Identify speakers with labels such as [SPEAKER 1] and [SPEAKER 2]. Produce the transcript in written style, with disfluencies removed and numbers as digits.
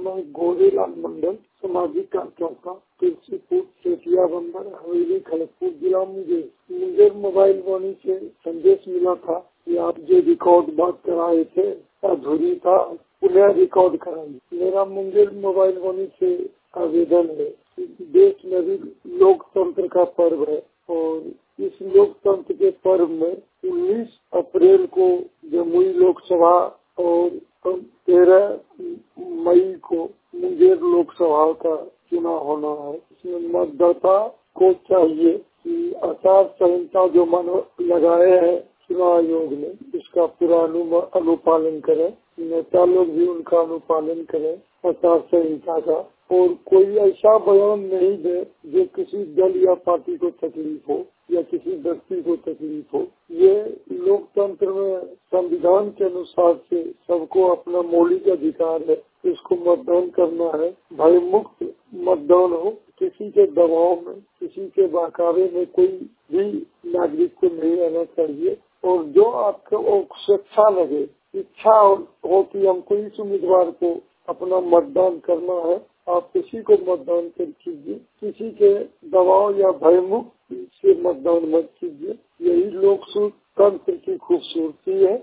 [SPEAKER 1] मैं गोरेलाल मंडल, सामाजिक कार्यकर्ता, तुलसीपुर, चेटिया बंदर, हवेली, खड़गपुर जिला। मुझे मोबाइल वाणी से संदेश मिला था कि आप जो रिकॉर्ड बात कराए थे अधूरी था, पुनः रिकॉर्ड कराइए। मेरा मुंगेर मोबाइल वाणी से आवेदन है। देश में भी लोकतंत्र का पर्व है और इस लोकतंत्र के पर्व में 19 अप्रैल को जमुई लोकसभा और 13 मई को मुंगेर लोकसभा का चुनाव होना है। इसमें मतदाता को चाहिए कि आचार संहिता जो लगाए हैं चुनाव आयोग ने, इसका पूरा अनुपालन करें। नेता लोग भी उनका अनुपालन करें आचार संहिता का, और कोई ऐसा बयान नहीं दे जो किसी दल या पार्टी को तकलीफ हो या किसी व्यक्ति को तकलीफ हो। ये लोकतंत्र में संविधान के अनुसार से सबको अपना मौलिक अधिकार है, इसको मतदान करना है। भय मुक्त मतदान हो, किसी के दबाव में, किसी के बहकावे में कोई भी नागरिक को नहीं आना चाहिए। और जो आपको स्वेच्छा लगे, इच्छा हो कि हमको इस उम्मीदवार को अपना मतदान करना है, आप किसी को मतदान कर कीजिए। किसी के दबाव या भयमुक्त से मतदान मत कीजिए। यही लोकतंत्र की खूबसूरती है।